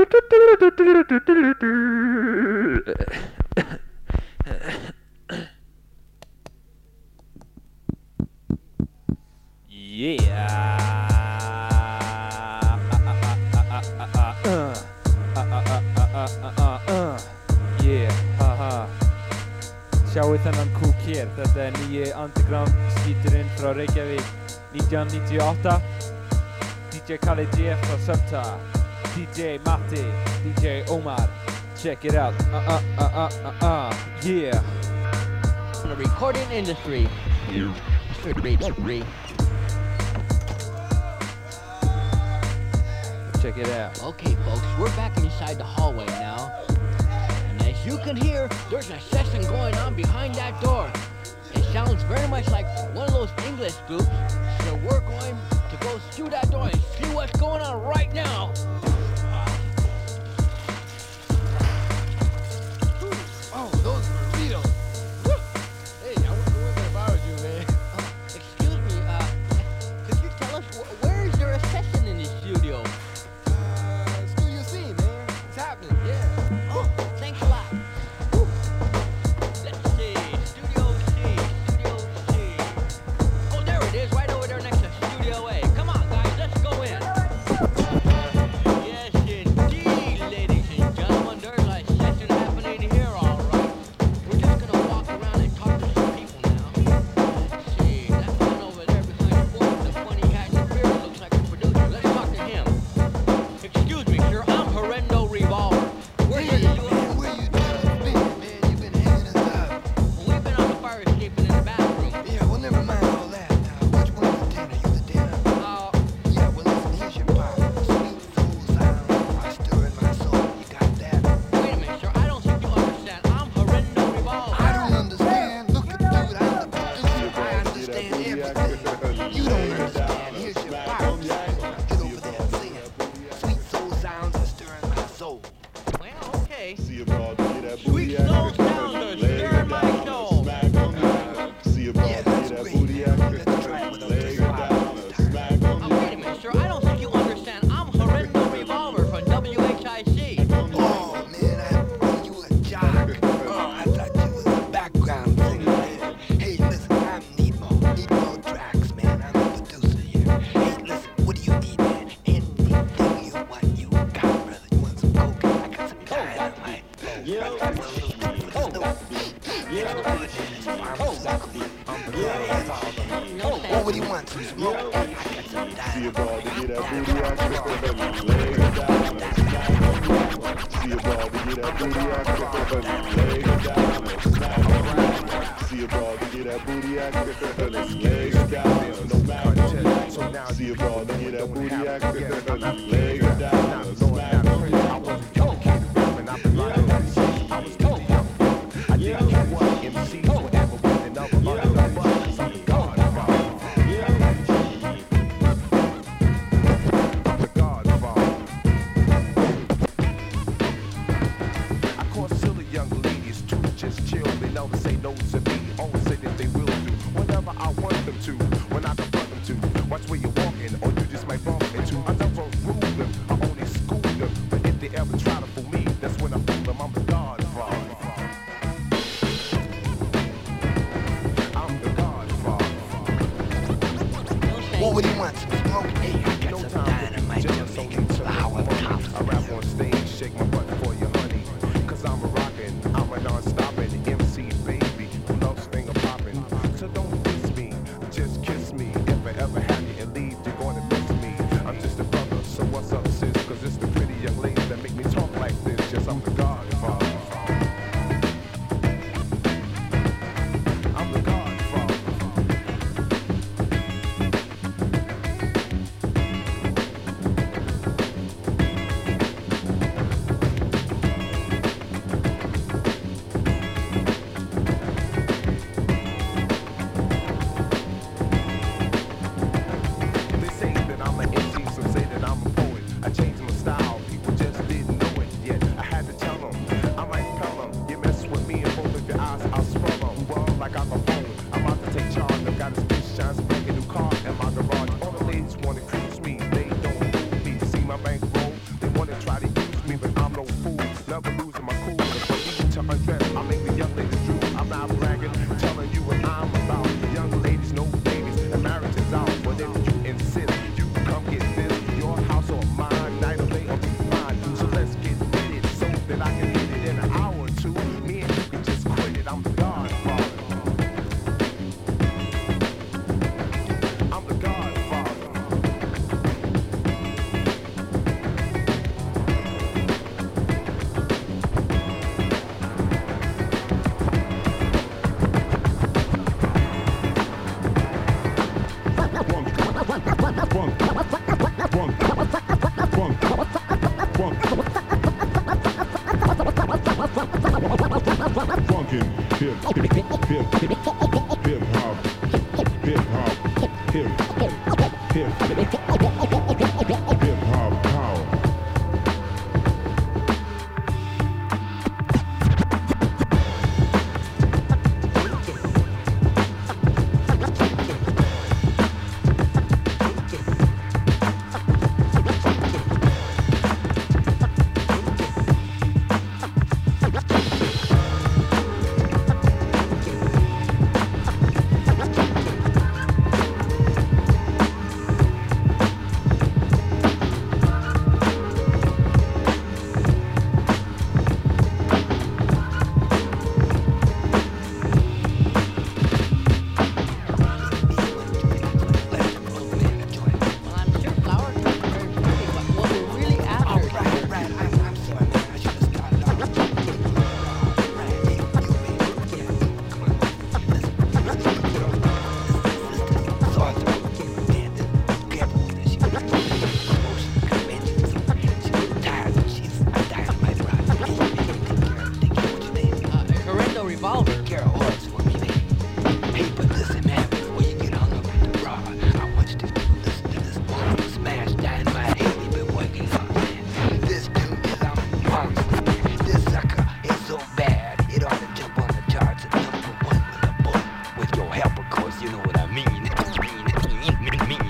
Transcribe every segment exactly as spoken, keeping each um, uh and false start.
Sjáu þennan kúk hér, þetta er nýji underground skíturinn frá Reykjavík nítján níutíu og átta. D J Khaled J frá Subta, D J Matti, D J Omar. Check it out, uh uh uh uh uh uh, yeah. In the recording industry. Check it out. Okay, folks, we're back inside the hallway now. As you can hear, there's a session going on behind that door. It sounds very much like one of those English groups, so we're going to go through that door and see what's going on right now. Oh, those burritos. Hey, I wonder what if I was you, man. Uh, excuse me, uh, could you tell us wh where is there a session in this studio? Uh, Studio C, man. It's happening, yeah. Oh, thanks a lot. Let's see, Studio C, Studio C. Oh, there it is, right over there next to Studio A. Come on, guys, let's go in. Yes, indeed, ladies and gentlemen, there's a session happening here, all right. We're just gonna walk around and talk to some people now. Let's see, that man over there behind the board, the funny hat and the beard looks like a producer. Let's talk to him. Excuse me, sir, I'm Horrendo Revolver. We're here to do a... Where you been, man? You've been hanging us up. Well, we've been on the fire escaping in the bathroom. Yeah, well, never mind all that. Now, which one's the tenor? You the tenor? Uh, Yeah, well, listen, here's your part. Sweet soul sound are stirring my soul. You got that? wait a minute, sir, I don't think you understand. I'm Horrendo Revolver. I don't understand. Look at dude, I'm the producer. I understand everything. You don't understand. Here's your part. Get over there and sing it. Sweet soul sounds are stirring my soul. Well, okay. See a broad, get that Sweet booty soul act, sounds are lay stirring it my down, soul. smack on the see a broad, Yeah, get that's that great. booty act, Let's try it with a lay it little down, smile. smack on Oh, wait a minute, sir, I don't think you understand. I'm Horrendo Revolver from W H I C. Oh, man, I thought you were a jock. Oh, I thought you was a background singer, man. Hey, listen, I'm Nemo. Nemo Tracks, man. I'm the producer here. Hey, listen, what do you need, man? Anything you want, you got, brother. You want some coke? I got some dynamite. Yo. I got some little stick for the snow. Oh, what do you want? Some smoke? I got some See a dynamite. broad, get that booty act, lay it down, smack on the see a broad, get that booty act, lay it down, smack on the see a broad, get that booty act, lay it down, smack on the see a broad, get that booty act, lay it down, smack on the Watch where you're walking, or you just might bump into. I never rule them, I only school them. But if they ever try to fool me, that's when I fool them. I'm the Godfather. I'm the Godfather. What would you want? Some smoke? Hey, I got some dynamite to make it flower top. I rap on stage, shake my butt for you, honey. Cause I'm a rockin', I'm a non-stoppin' M C baby who loves finger poppin'. So don't diss me, just kiss me. If I ever have you and leave, you're gonna miss me. I'm just a brother, so what's up, sis? Cause it's the pretty young ladies that make me talk like this. Yes, I'm the Godfather. I'm the Godfather. undress. I make the young ladies drool. I'm not bragging, telling you what I'm about. Young ladies, no babies, and marriage is out. But if you insist, you come get this. Your house or mine, night or day or be fine. So let's get it so that I can hit it in an hour or two. Me and you can just quit it. I'm the Godfather. I'm the Godfather. Funkin' hip hip hip hip hip hop hip hop hip hip hip hop power. Well, I'm sure flower is very pretty, but what we're really after Oh, is right, right. I'm, I'm sorry, man. I should have started off. Right, hey, you, man. Yeah, come on. Listen, let's put on this sauce. Man, this, careful with this. She emotions come in. She's tired. She's I'm dynamite rock. Take care of take care of what you need. uh, a Correndo revolver. Take care of horse for me, man. Hey, but listen, man, before you get hung up with the raw, I want you to listen to this one smash dynamite hit we've been working on, man. This dude is a monster, man. This sucker is so bad, it ought to jump on the charts at number one with a bullet. With your help, of course, you know what I mean. Mean, mean, mean.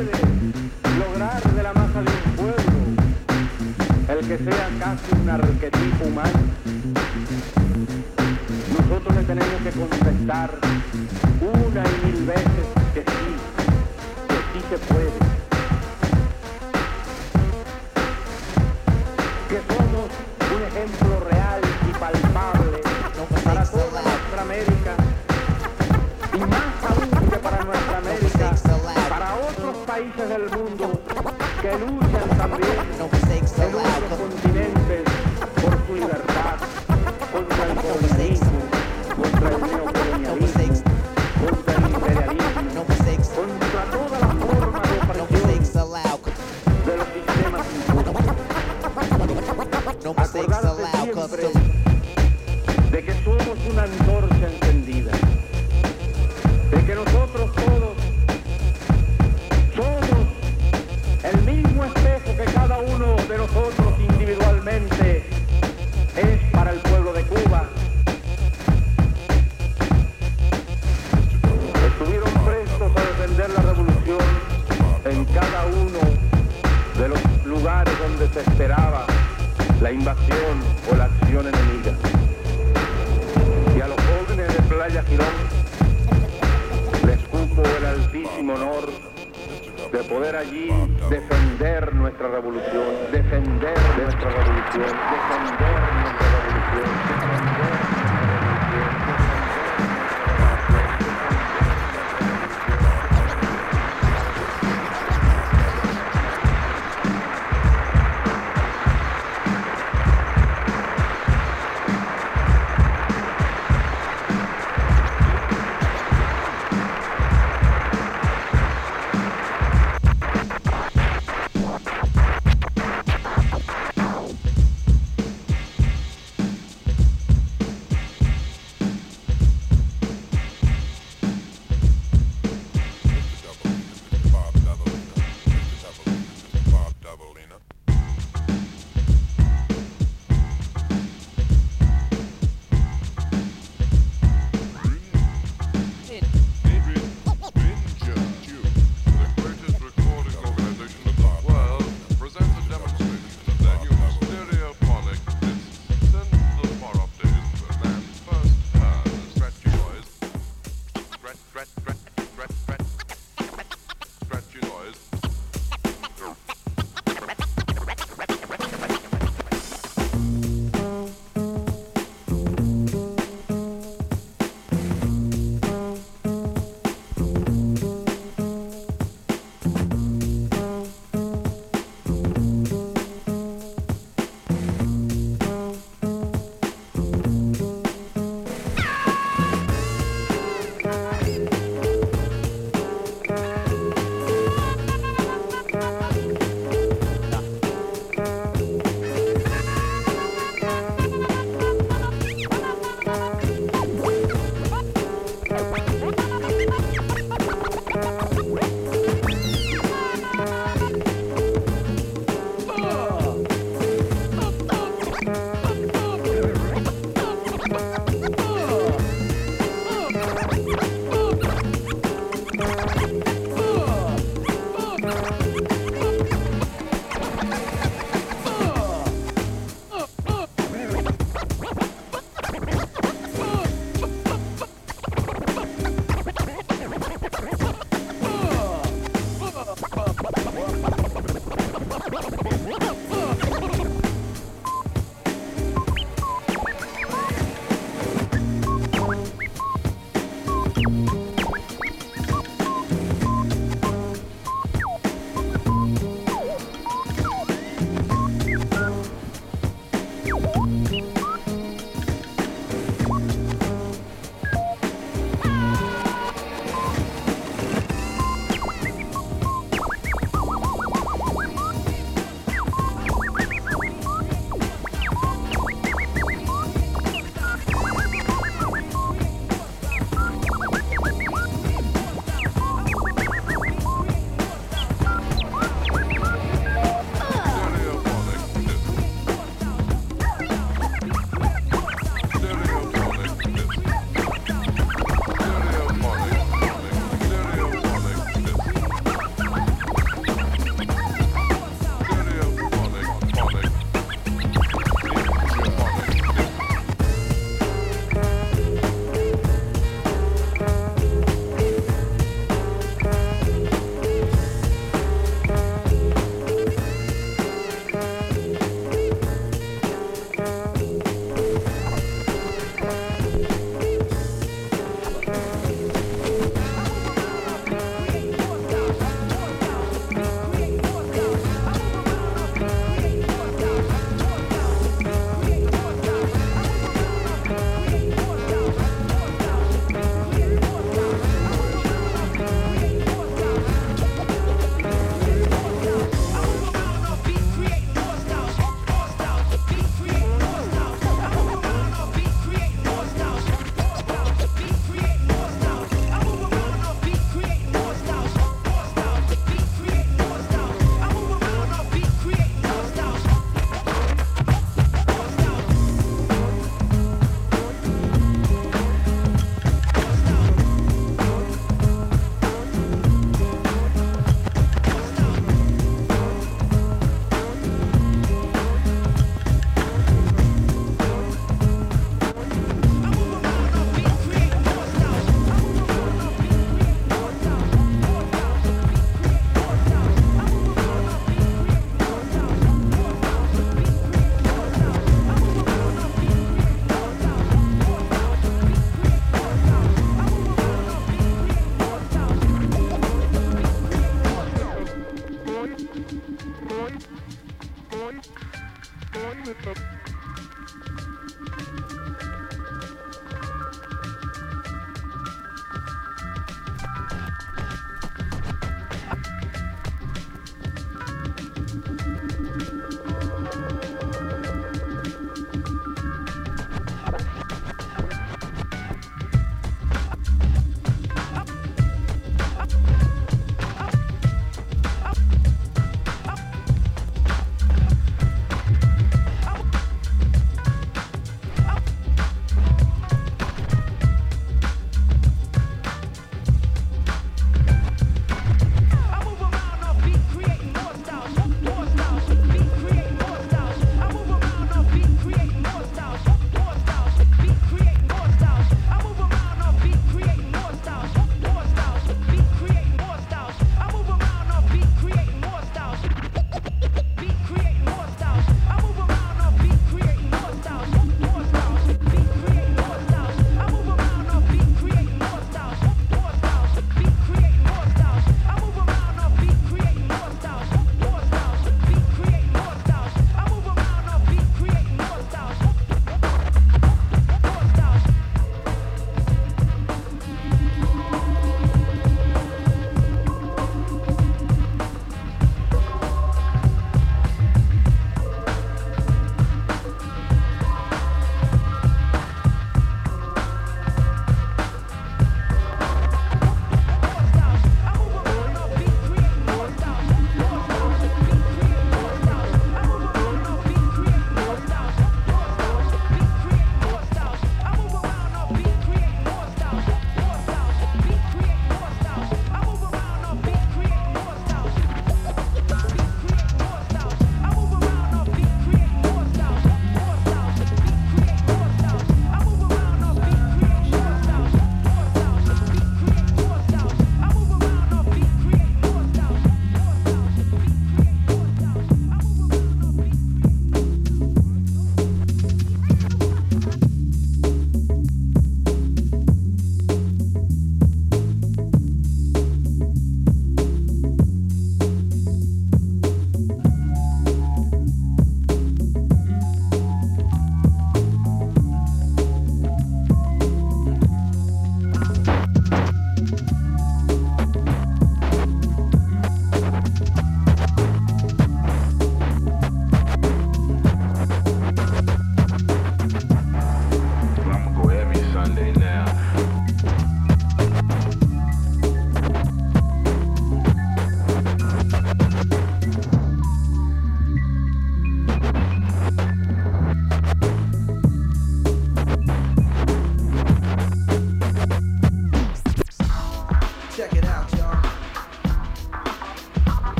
puede lograr de la masa de un pueblo el que sea casi un arquetipo humano. Nosotros le tenemos que contestar una y mil veces que sí, que sí se puede. Que somos un ejemplo real y palpable para toda nuestra América y más aún que para nuestra América, para otros países del mundo que luchan también en otros continentes por su libertad, contra el comunismo, contra el neocolonialismo, contra el imperialismo, contra toda la forma de opresión de los sistemas impuestos. Acordarse siempre de que somos una antorcha encendida, de que nosotros todos somos el mismo espejo que cada uno de nosotros individualmente es para el pueblo de Cuba. Estuvieron prestos a defender la revolución en cada uno de los lugares donde se esperaba la invasión o la acción enemiga. Y a los jóvenes de Playa Girón les cupo el altísimo honor de poder allí defender nuestra revolución, defender nuestra revolución, defender nuestra revolución, defender nuestra revolución.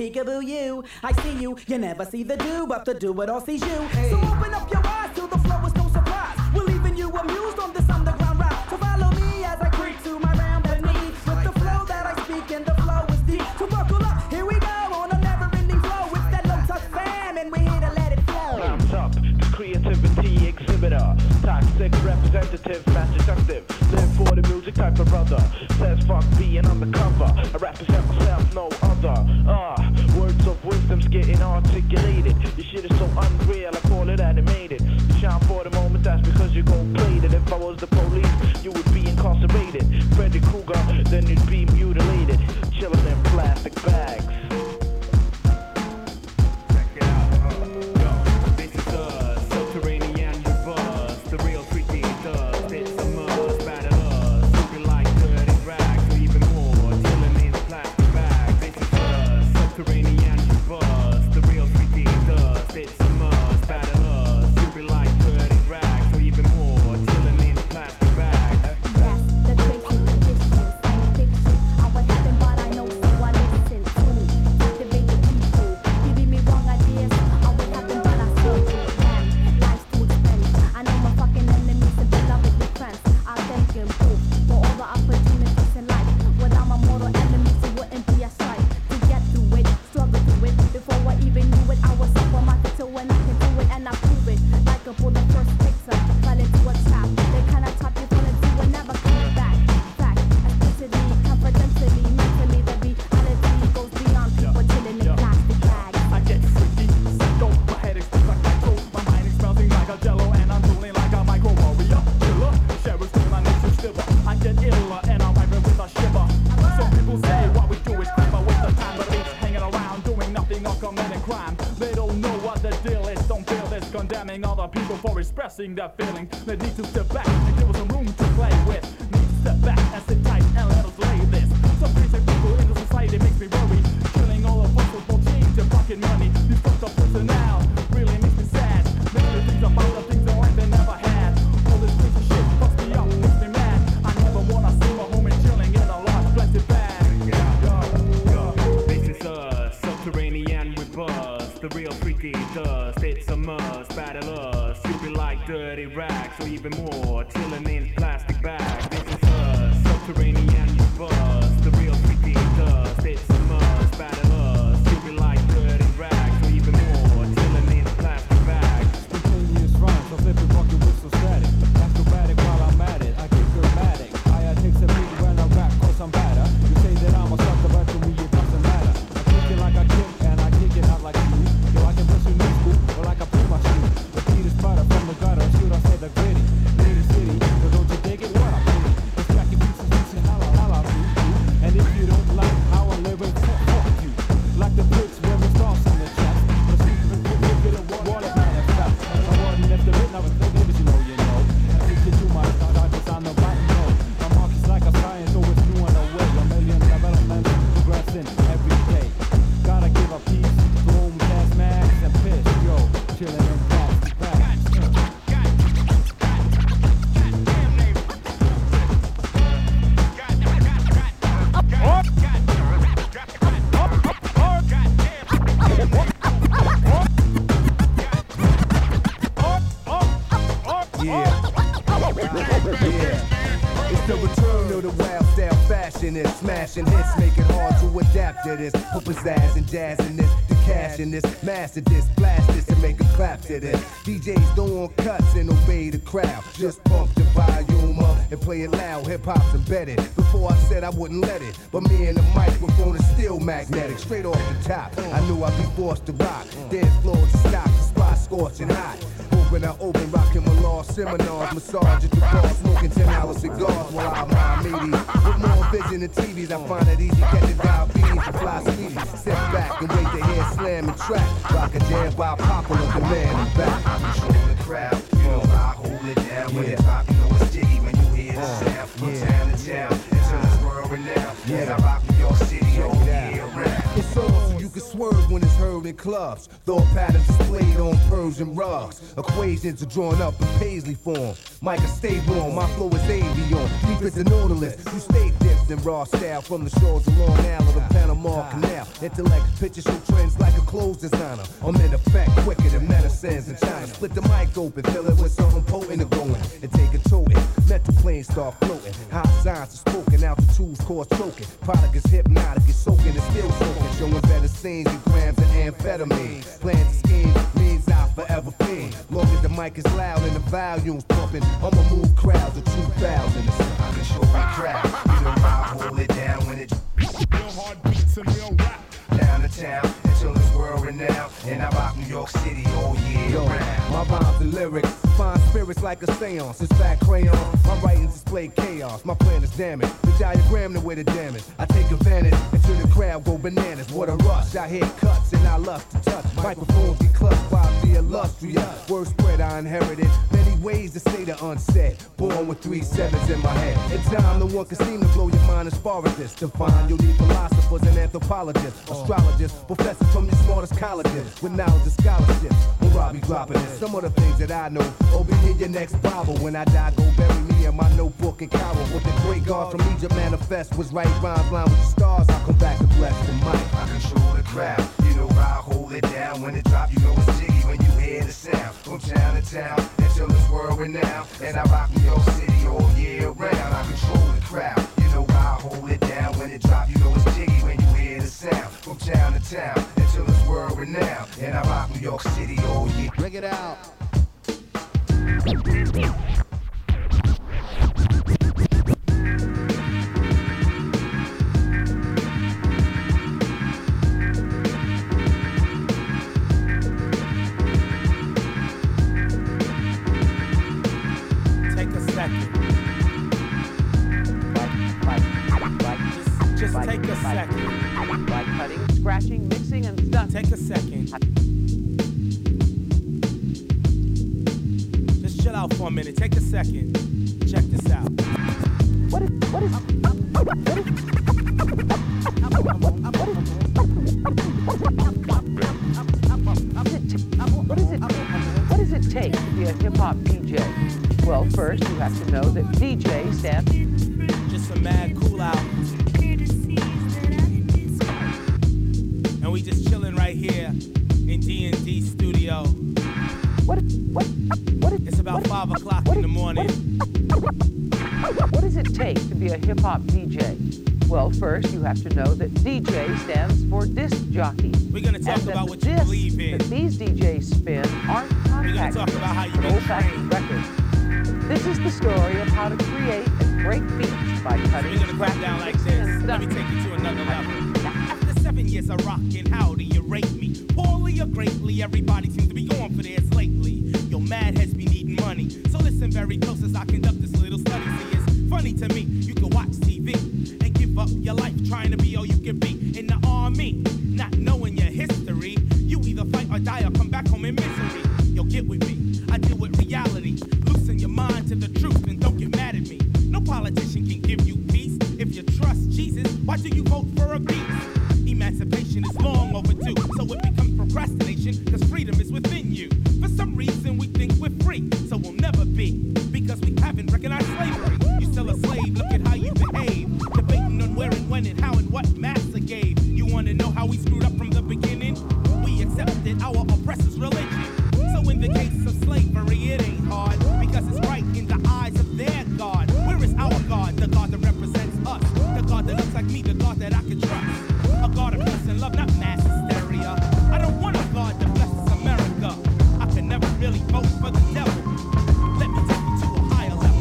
peekaboo you. I see you, you never see the do, but the do it all sees you. So open up your eyes to the flow is no surprise. We're leaving you amused on this underground rap. So follow me as I creep to my round beneath. With the flow that I speak and the flow is deep. So buckle up, here we go on a never-ending flow. It's that low-touch fam and we're here to let it flow. Rounds up, the creativity exhibitor. Toxic representative, fast destructive. Live for the music type of brother. Says fuck being undercover. I represent myself, no other. Ah, uh, words of wisdom's getting articulated. Your shit is so unreal, I call it animated. You shine for the moment, that's because you gon' play it. If I was the police, you would be incarcerated. Freddy Krueger, then you'd be mutilated. Chilling in plastic bags. That feeling, they need to step back and give us some room to play with. Need to step back and sit tight and let us lay this. Some crazy people in the society makes me worry. Killing all of us for change and pocket money. These fucked up personnel really makes me sad. Makes me think about the things in life they never had. All this crazy shit fucks me up, makes me mad. I never wanna see my homie chilling in a large plastic bag. Yeah, yeah, yeah. This is us, subterranean with us. The real freaky dust, it's a must, battle us. Like dirty rags or even more, chilling in plastic bags. This is us, subterranean you bust. The real freaky dust, it's a must, battle us. You be like dirty rags or even more, chilling in plastic bags. Spontaneous rhymes, I'm flipping fucking with so static. Acrobatic while I'm at it, I get dramatic. I take some beat when I rap cause I'm better. You say that I'm a sucker, but to me it doesn't matter. I kick it like I kick and I kick it out like you. Yo, I can push you new school, or like I pull my shoe. The beat is butter from the gutter, shoot I say the gritty. Lady city, but don't you dig it? What I'm feeling. This track is pieces, pieces, holla, holla, you. And if you don't like how I live it, fuck, fuck you. Like the bricks where we stars in the chest. The secret will give it a water man and fat. I wasn't left the written, I was thinking, but you know, you know. I think you too much, I just on the button, no. My mark is like a science, always new and away. A million development, progressing every day. Gotta give a piece to home gas mags and piss, yo. Chilling in plastic bags. It's smashing hits, make it hard to adapt to this. Put pizzazz and jazz in this, the cash in this, master this, blast this and make a clap to this. D Js don't want cuts and obey the crowd. Just pump the volume up and play it loud. Hip hop's embedded. Before I said I wouldn't let it, but me and the microphone is still magnetic. Straight off the top, I knew I'd be forced to rock. Dance floors to stop, the spot scorching hot. When I open, rocking my law seminars, massage at the bar, smoking ten hour cigars while I'm my meaty. With more vision than T Vs, I find it easy catching diabetes and fly speedy. Sit back and wait to hear slam and track. Rock a jam while popular demand and back. I control the crowd, you know I hold it down. When it's pop, you know it's jiggy when you hear the sound. From town to town, until it's world renowned. Yeah, I rock New York City all year round. It's on so you can swerve when it's heard. word in clubs. Thought patterns displayed on Persian rugs. Equations are drawn up in Paisley form. Micah, stay warm, my flow is avion. Deep as a nautilus, you stay dipped in raw style from the shores of Long Island or the Panama Canal. Intellect pictures show trends like a clothes designer. I'm in effect quicker than medicines in China. Split the mic open, fill it with something potent and going. And take a toting. Mental planes start floating. High signs are spoken, altitudes cause choking. Product is hypnotic, it's soaking, it's still soaking. Showing better scenes than grams of amphetamine. Plans to scheme means I'll forever fiend. Long as the mic is loud and the volume's pumping, I'ma move crowds of two thousand. I can show my crowd. You know I hold it down when it Real hard beats and real rap. Down to town until it's world renowned. And I rock New York City all year round. My rhymes and lyrics find spirits like a seance. It's fat crayon. My writings display chaos. My plan is damage. The diagram the way the damage. I take advantage until the crowd go bananas. What a rush. I hear cuts and I love to touch. Microphones be clutched by the illustrious. Word spread I inherited. Many ways to say the unsaid. Born with three sevens in my head. In time, no one can seem to blow your mind as far as this. To find you'll need philosophers and anthropologists, astrologists, professors from your smartest colleges with knowledge and scholarship. Where I'll be dropping this. Some of the things that I know. Over here, your next Bible. When I die, go bury me in my notebook and Cairo. What the great God from Egypt manifest was right rhymes line with the stars. I'll come back to bless the mic. I control the crowd. You know I hold it down. When it drop, you know it's jiggy when you hear the sound. From town to town until it's world renowned. And I rock New York City all year round. I control the crowd. You know I hold it down. When it drop, you know it's jiggy when you hear the sound. From town to town until it's world renowned. And I rock New York City all year. Bring it out. Take a second. Just, just take a second. Like cutting, scratching, mixing, and stuff. Take a second. Just chill out for a minute. Take a second. Check this out. What is, what is, what is, what is it, what does it take to be a hip-hop D J? Well, first you have to know that D J stands just some mad cool out. And we just chilling right here in D and D studio. What, what, what is, it's about what, five o'clock what, in the morning. What, what does it take to be a hip-hop D J? Well, first you have to know that D J stands for disc jockey. We're gonna talk about what you believe in. That these D Js spin aren't contact. We're gonna talk about how you been trained. Records. This is the story of how to create and break beats by cutting. So we're gonna come down like this. Let me take you to another level. After seven years of rocking, how do you rate me? Poorly or greatly, everybody seems to be going for theirs lately. Your mad heads be needing money, so listen very close as I conduct this little study. See, it's funny to me, you can watch T V and give up your life trying to be all you can be in the army, not knowing your history. You either fight or die or come back home in misery. Yo, get with me, I deal with reality. Loosen your mind to the truth and don't get mad at me. No politician can give you peace. If you trust Jesus, why do you vote for a beast? Emancipation is long overdue, so it becomes procrastination, cause freedom is within you. For some reason we think we're free, so we'll never be, because we haven't recognized slavery. You're still a slave, look at how you behave, debating on where and when and how and what master gave. You wanna know how we screwed up from the beginning? We accepted our oppressor's religion. So in the case of slavery, it ain't hard, because it's right in the eyes of their God. Where is our God, the God that represents us, the God that looks like me, the God that I can trust? A God of peace and love, not mass hysteria. I don't want a God that blesses America. I can never really vote for the devil. Let me take you to a higher level.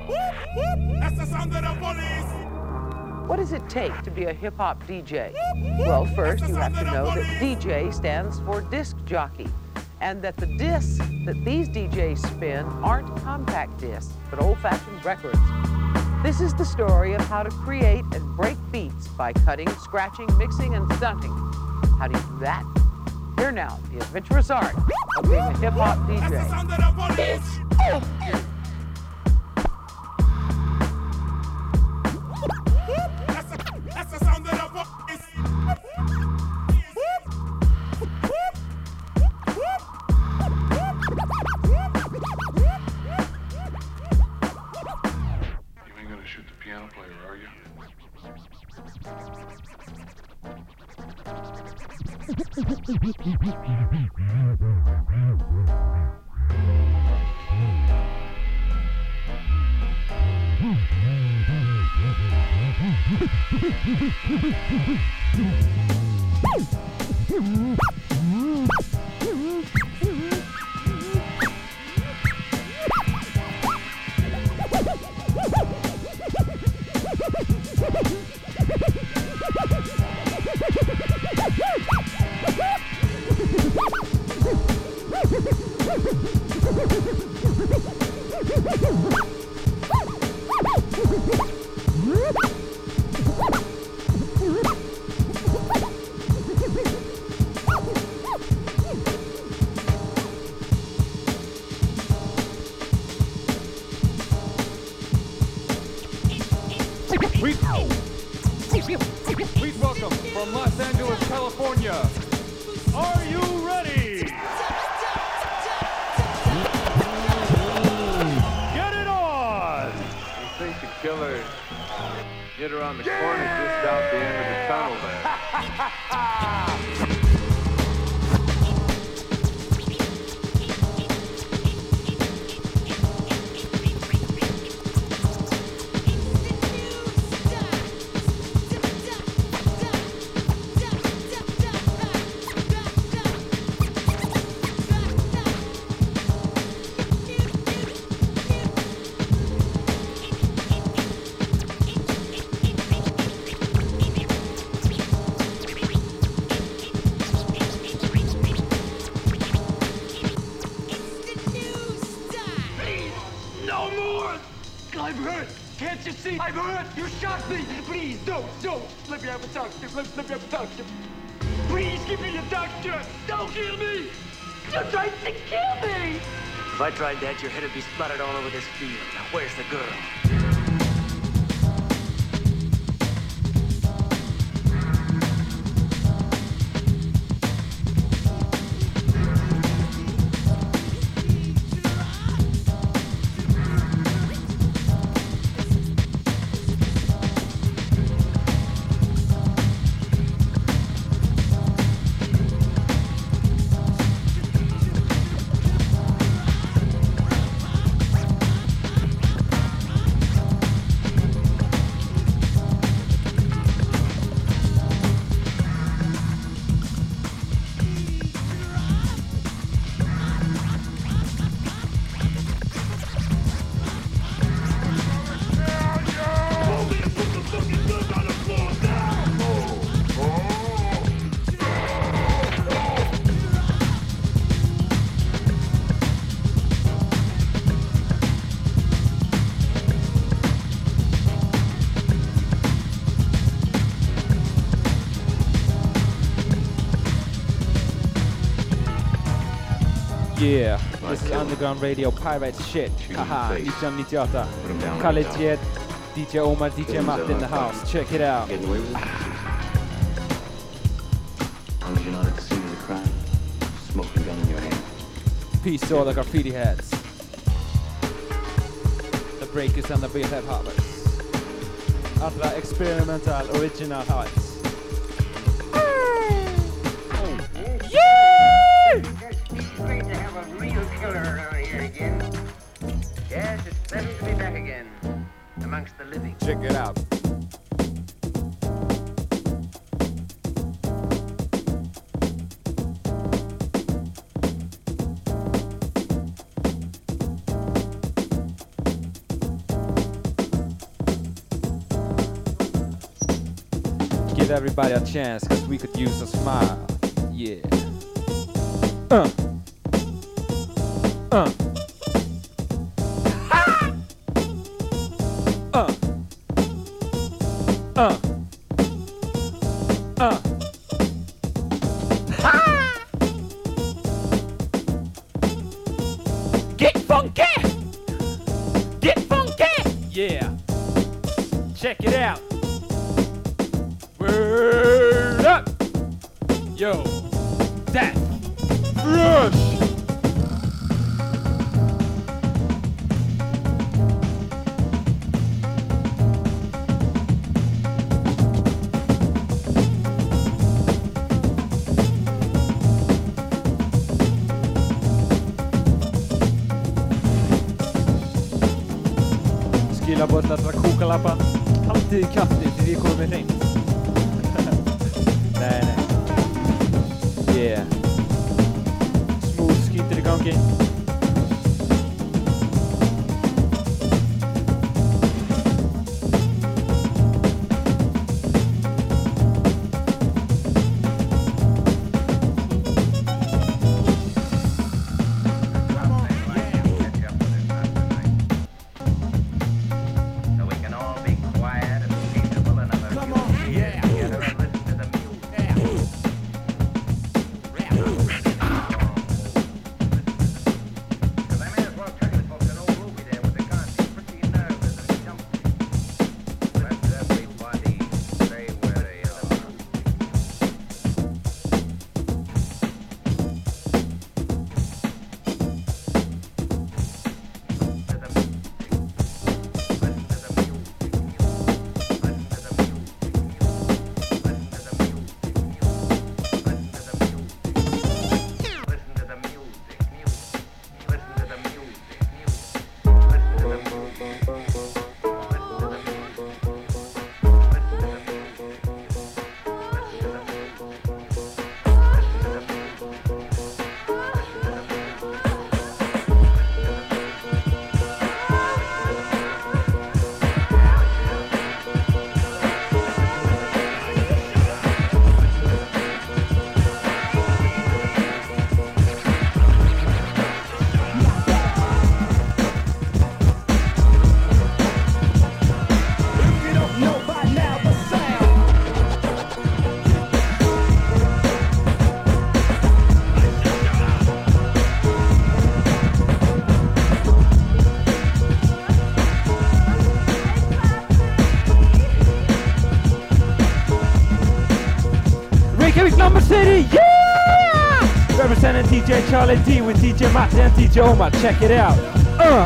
That's the sound of the police. What does it take to be a hip-hop D J? Well, first you have to know that D J stands for disc jockey, and that the discs that these D Js spin aren't compact discs, but old-fashioned records. This is the story of how to create and break beats by cutting, scratching, mixing, and stunting. How do you do that? Here now, the adventurous art of being a hip-hop D J. That's the sound of the police. That's the, that's the sound of the police. You ain't gonna shoot the piano player, are you? Please welcome from Los Angeles, California. Are you ready? Get it on! You think the killer hit around the corner just out the end of the tunnel there? I'm hurt. Can't you see? I'm hurt. You shot me. Please, don't, don't. Let me have a doctor. Let, let me have a doctor. Please give me a doctor. Don't kill me. You tried to kill me. If I tried that, your head would be splattered all over this field. Now, where's the girl? Yeah, this is Underground Radio Pirate Shit. Haha, nineteen ninety-eight. Khaled Jet, D J Omar, D J Matt in the house. Check it out. As long as you're not at the scene of the crime, smoking gun in your hand. Peace to all the graffiti heads, the breakers and the real hip hoppers. Alla experimental original heights. Great to have a real killer around here again. Yes, it's pleasant to be back again amongst the living. Check it out. give everybody a chance, cause we could use a smile. Yeah. Uh. Uh. Ha! Uh. Uh. Uh. Ha! Get funky! Get funky! Yeah. Check it out. Word up! Yo, that's Rush! Skilabollar tra kúkalappa. Haldið í kjafti til ég komið með hreint. Nei, nei. Yeah. Smooth skítur í gangi. Number City, yeah! Representing D J Charlie D with D J Matti and D J Omar. Check it out. Uh.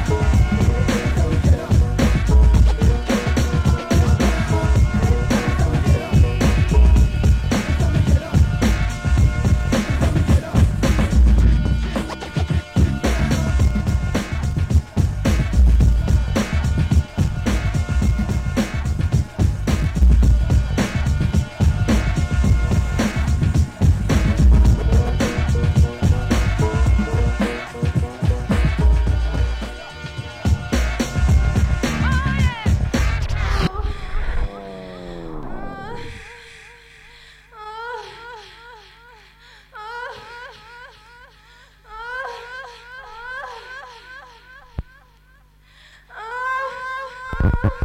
Oh